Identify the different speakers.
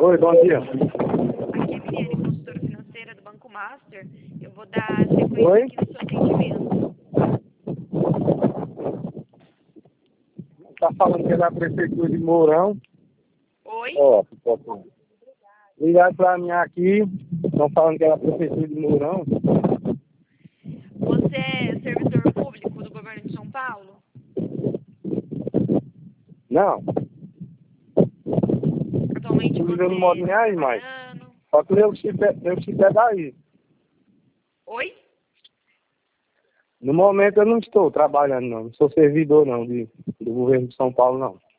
Speaker 1: Oi, bom dia.
Speaker 2: Aqui é Emiliane, consultora financeira do Banco Master. Eu vou dar sequência
Speaker 1: Oi?
Speaker 2: aqui no seu atendimento.
Speaker 1: Tá falando que é da Prefeitura de Mourão.
Speaker 2: Oi?
Speaker 1: Ó, ligaram pra mim aqui, estão falando que é da Prefeitura de Mourão.
Speaker 2: Você é servidor público do governo de São Paulo?
Speaker 1: Não,
Speaker 2: Atualmente
Speaker 1: inclusive
Speaker 2: você
Speaker 1: eu não moro nem
Speaker 2: está
Speaker 1: aí mais.
Speaker 2: trabalhando?
Speaker 1: Só que meu chip é daí.
Speaker 2: Oi?
Speaker 1: No momento eu não estou trabalhando não sou servidor não do governo de São Paulo não.